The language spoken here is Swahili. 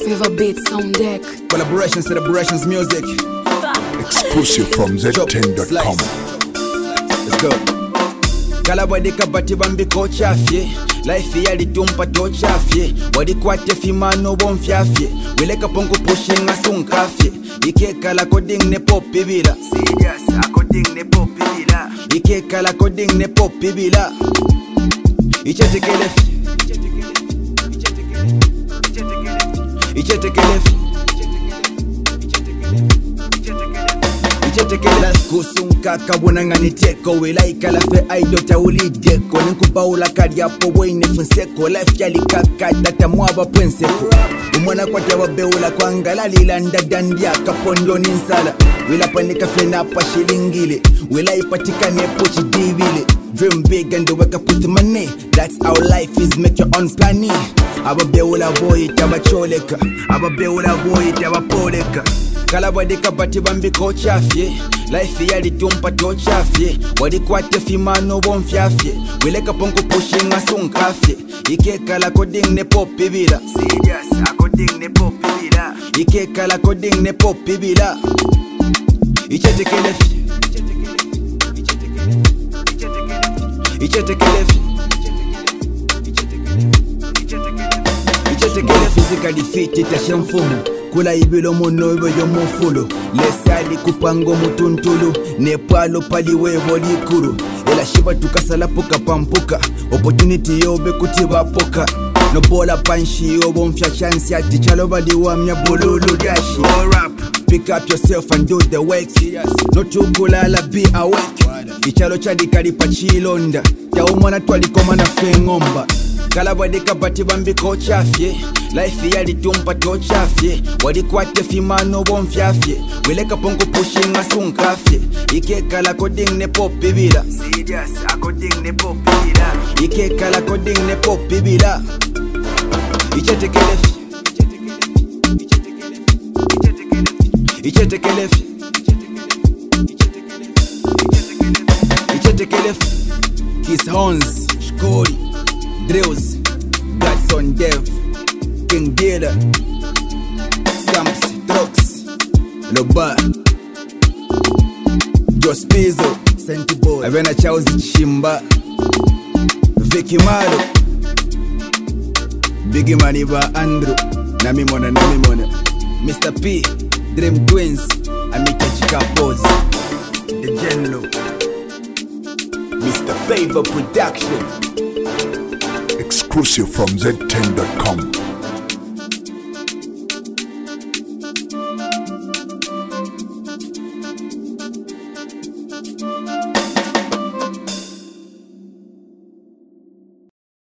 Favor beats on deck. Collaborations, celebrations, music. Exclusive from Z10.com. Let's go. Kalabadika bati bambi kochafye. Life yali tumpa tochafye. Wadikwate fimano bonfyafye. Wileka pongo pushing asunkafye. Ike kala coding ne popi bila. Serious, a coding ne popi bila. Ike kala coding ne popi bila. Ichete kelefi. Las kusunka kabuna ngani teko Wila ikala fe aido tauli deko Ninkubaula kariapo wene funseko Life yali kaka data mwaba penseko Umwana kwa tawa beula kwa ngala Lilanda dandia kapondo ninsala Wila panika flena pa shilingile Wila ipatika nepo chidivile Dream big and the wake up with money. That's how life is, make your own planning. Aba beula boy taba choleka. Aba beula boy taba poleka. Kalabadika bati bambi kochafye. Life yali tumpa tochafye. Wadikwate fimano bonfyafye. Wileka ponko pushing asunkafye. Ike kala coding ne popi bila. Serious, a coding ne popi bila. Ike kala coding ne popi bila. Ichete kelefi. Ichete kelefi physically fit itasha mfumu kula ibilo mono ibo yo mufulu lesali kupango mutuntulu nepalo paliwe bolikuru ela shiba tukasala puka pampuka opportunity yobe kutiba poka no bola panshi yobo mfya chance ati chalo baliwa mya bolulu dashi rap. Pick up yourself and do the work. No tukulala, be awake. Ichalo chadi karipa chilonda. Ya umwana tuwalikoma na fengomba. Kalabadika bati bambi kochafye. Life yali tumpa tochafye. Wadikwate fimano bonfyafye. Wileka pongo pushing asunkafye. Ike kala coding ne popi bila. Serious, a coding ne popi bila. Ike kala coding ne popi bila. Ichete kelefi. Ichete kelefi. Ichete kelefi. Kiss Horns, Shkori, Drills, Godson Dev, King Data, Sams, Trox, Loba, Jos Pizzo, Senti Boy, Avena Chauzi Chimba, Vicky Malo, Biggie Maniba Andrew, Namimona, Mr. P, Dream Twins, Amika Chika Pose, The Genlo, Mr. Favor Production. Exclusive from Z10.com.